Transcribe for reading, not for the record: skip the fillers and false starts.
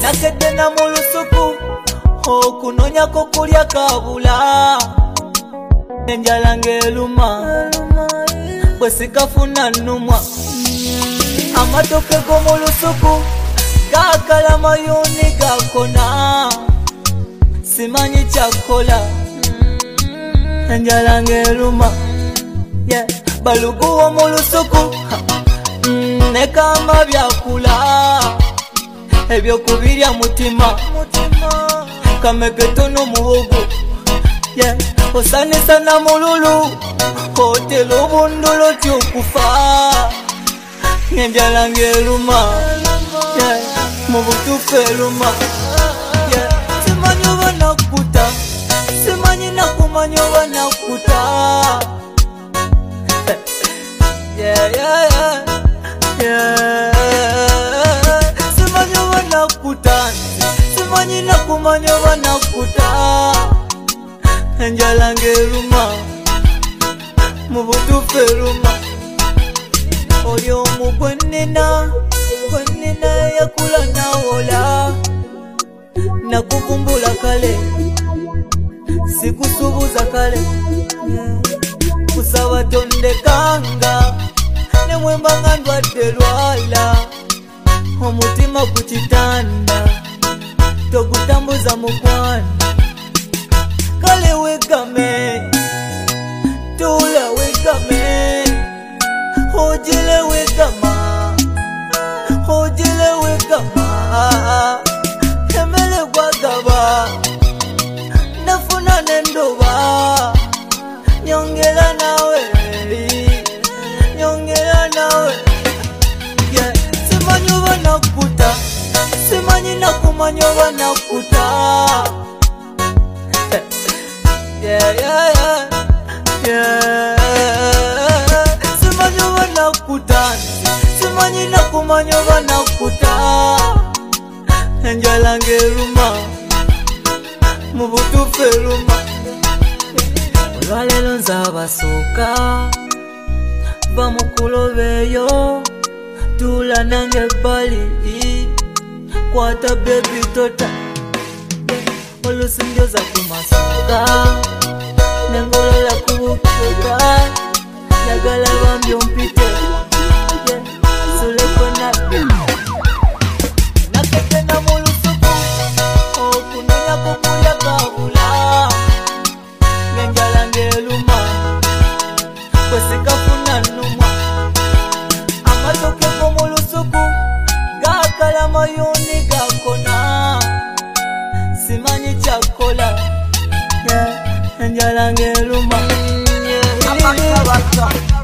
nakedde na mu lusuku okunonyako kulya kabula enjala ng'eruma bwe sikafuna nnumwa amatoke g'omu lusuku gaakala mayuni gakona simanyi kyakola enjala ng'eruma baluguwo mu lusuku nekamba byakula ebyokubirya mutima kamegetono muwogo osanisa na mululu kotela obundulo tyokufa enjala ng'eruma mu butuufu eruma simanyi oba nakkuta simanyi nakumanya oba nakkuta simanyi oba nakkuta simanyi nakumanya oba nakkuta enjala ng'eruma mu butuufu eruma oli omu gwenina yakula nawola nakukumbula kale sikusubuza kale kusaba tondekanga nemwembanga ndwadde lwala omutima ku kitanda togutambuza mukwana kale wegame tula wegame ojile wegama ojile wegama emele gwagaba nafuna nendoba nyongera nawe nyongera nawe simanyi oba nakkuta simanyi nakumanya oba nakkuta simanyi oba nakkuta simanyi nakumanya oba nakkuta enjala ng'eruma mu butuufu eruma olwaleero nze abasooka bamukuloba eyo tuula nange ebbali kwata bebi tota olusinjoza ku masooka nengolola ku bukuka njagala bambi ompite suleko nabbi nakedde na mu lusuku okunonyako kulya kabula ng'enjala ng'eruma bwe sikafuna nnumwa amatoke g'omu lusuku gaakala mayuni gakona simanyi kyakola enjala ng'eruma